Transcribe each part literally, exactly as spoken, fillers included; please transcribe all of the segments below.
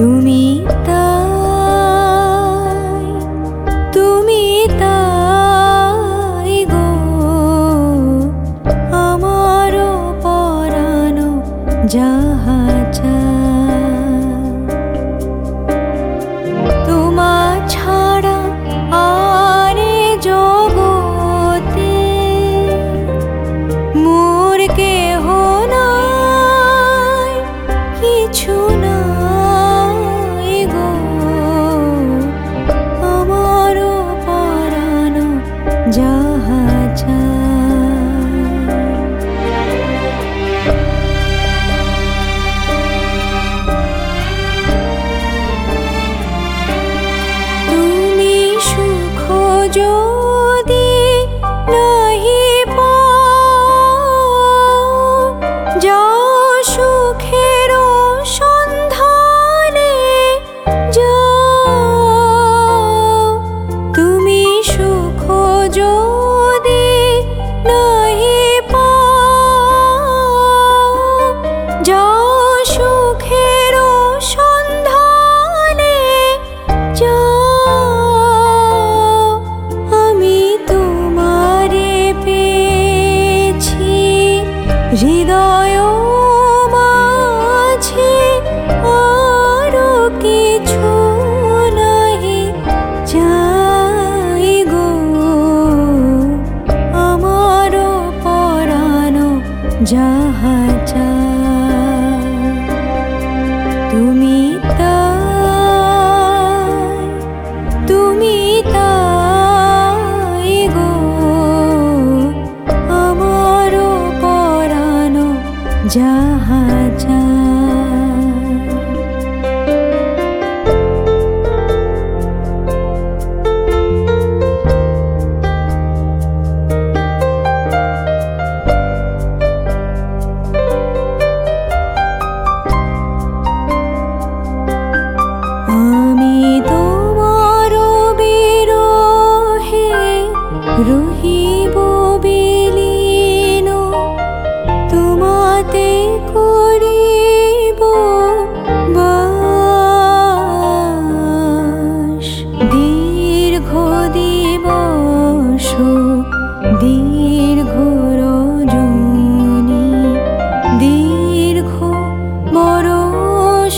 তুমি তাই, তুমি তাই গো আমারও পরানো যাহা চায়। তোমা ছাড়া আর জগতে মোর কেহ নাই, কিছু নাই গো আমারও পরানো যাহা চায়। তুমি সুখ যদি নাহি পাও, যাও সুখের সন্ধানে যাও। তুমি সুখ যদি নাহি পাও, যাও সুখের সন্ধানে যাও। আমি তোমারে পেয়েছি হৃদয় মাঝে, আরো কিছু নাহি চাই গো আমারও পরানো যাহা চায়। তুমি তাই, তুমি তাই গো আমারও পরানো যাহা চায়। আমি তোমার বিরহে রহিব বিলীন, তোমাতে করিব বাস। দীর্ঘ দিবস দীর্ঘ রজনী, দীর্ঘ বরষ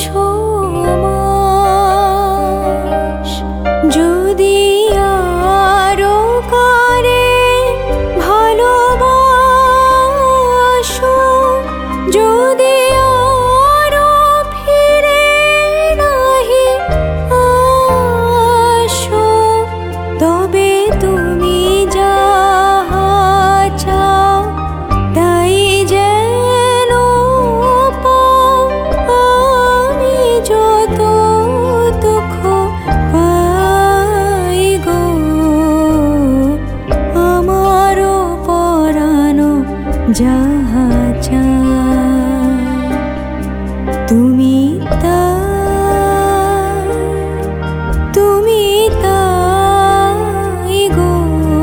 মাস। যদি আরো কারে ভালোবাসো, যদি আরো ফিরে নাহি আসো, তবে তুমি যাহা চাও তাই যেন পাও। আমি যত দুঃখ পাই গো আমারও পরানো যাহা চায়। তুমি তাই, তুমি তাই গো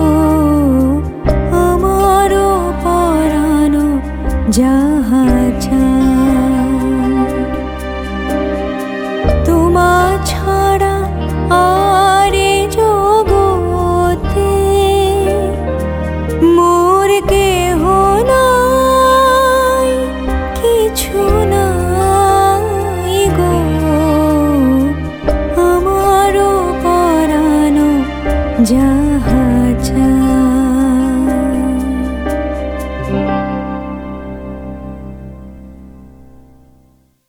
আমারও পরানো যাহা চায়। তোমা ছাড়া আর জগতে মোর কেহ নাই, কিছু নাই গো আমারও পরানো যাহা